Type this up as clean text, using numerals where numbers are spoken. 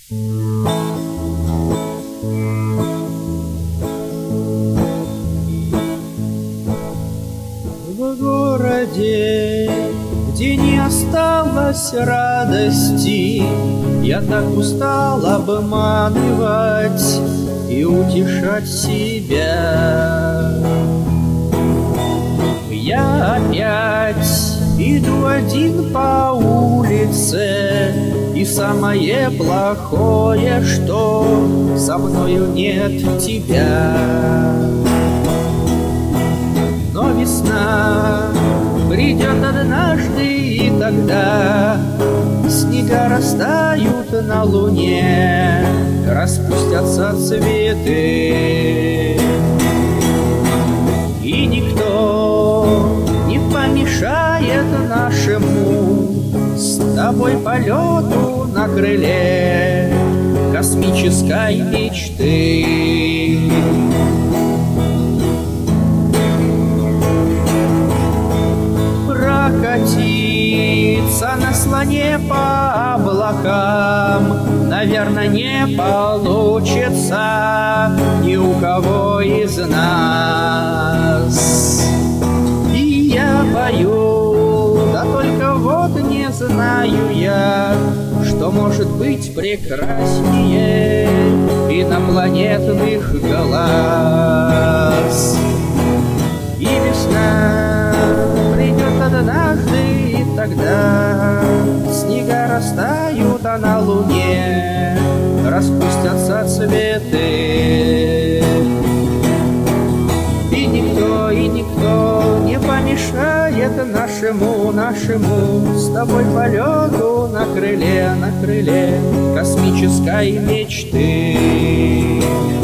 В городе, где не осталось радости, я так устал обманывать и утешать себя. Я опять иду один по улице, и самое плохое, что со мною нет тебя. Но весна придет однажды, и тогда снега растают на луне, распустятся цветы, и никто не помешает нашему с тобой полету на крыле космической мечты. Прокатиться на слоне по облакам, наверное, не получится ни у кого из нас. И я пою, да только вот не знаю я, что может быть прекраснее инопланетных глаз. И весна придет однажды, и тогда снега растают, а на луне распустятся цветы. И никто не помешает нашему с тобой полету на крыле космической мечты.